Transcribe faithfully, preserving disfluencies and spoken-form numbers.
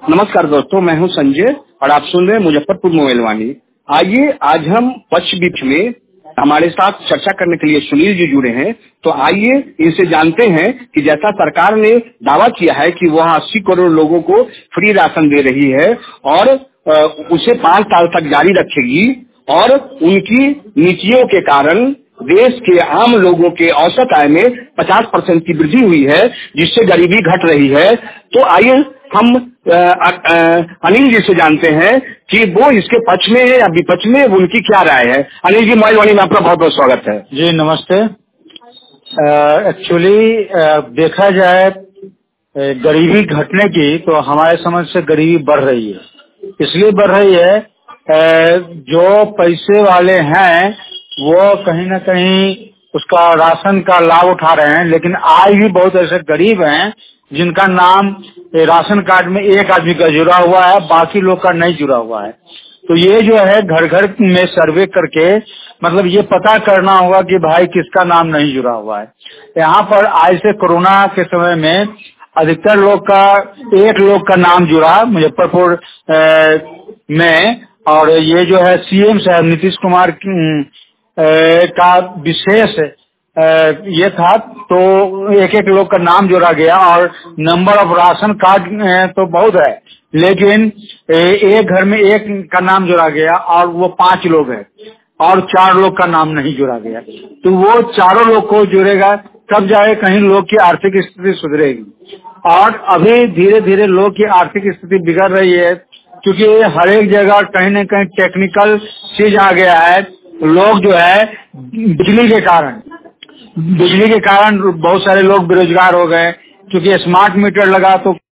नमस्कार दोस्तों, मैं हूं संजय और आप सुन रहे हैं मुजफ्फरपुर मोबाइलवाणी। आइए आज हम पक्ष बीच में हमारे साथ चर्चा करने के लिए सुनील जी जुड़े हैं। तो आइए इनसे जानते हैं कि जैसा सरकार ने दावा किया है कि वह अस्सी करोड़ लोगों को फ्री राशन दे रही है और अ, उसे पाँच साल तक जारी रखेगी और उनकी नीतियों के कारण देश के आम लोगों के औसत आय में पचास परसेंट की वृद्धि हुई है, जिससे गरीबी घट रही है। तो आइए हम अ, अ, अनिल जी से जानते हैं कि वो इसके पक्ष में है या विपक्ष में, उनकी क्या राय है। अनिल जी, मोबाइल वाणी में आपका बहुत बहुत स्वागत है। जी नमस्ते। एक्चुअली देखा जाए अ, गरीबी घटने की तो हमारे समझ से गरीबी बढ़ रही है। इसलिए बढ़ रही है अ, जो पैसे वाले हैं वो कहीं ना कहीं उसका राशन का लाभ उठा रहे हैं, लेकिन आज भी बहुत ऐसे गरीब हैं जिनका नाम अ, राशन कार्ड में एक आदमी का जुड़ा हुआ है, बाकी लोग का नहीं जुड़ा हुआ है। तो ये जो है घर घर में सर्वे करके मतलब ये पता करना होगा कि भाई किसका नाम नहीं जुड़ा हुआ है। यहाँ पर आज से कोरोना के समय में अधिकतर लोग का एक लोग का नाम जुड़ा मुजफ्फरपुर अ, में, और ये जो है सीएम साहब नीतीश कुमार की, अ, का विशेष अ, ये था। तो एक एक लोग का नाम जोड़ा गया और नंबर ऑफ राशन कार्ड अ, तो बहुत है, लेकिन ए, एक घर में एक का नाम जोड़ा गया और वो पांच लोग हैं और चार लोग का नाम नहीं जोड़ा गया। तो वो चारों लोग को जुड़ेगा तब जाए कहीं लोग की आर्थिक स्थिति सुधरेगी। और अभी धीरे धीरे लोग की आर्थिक स्थिति बिगड़ रही है, क्योंकि हर एक जगह कहीं न कहीं टेक्निकल चीज आ गया है। लोग जो है बिजली के कारण बिजली के कारण बहुत सारे लोग बेरोजगार हो गए, क्योंकि स्मार्ट मीटर लगा तो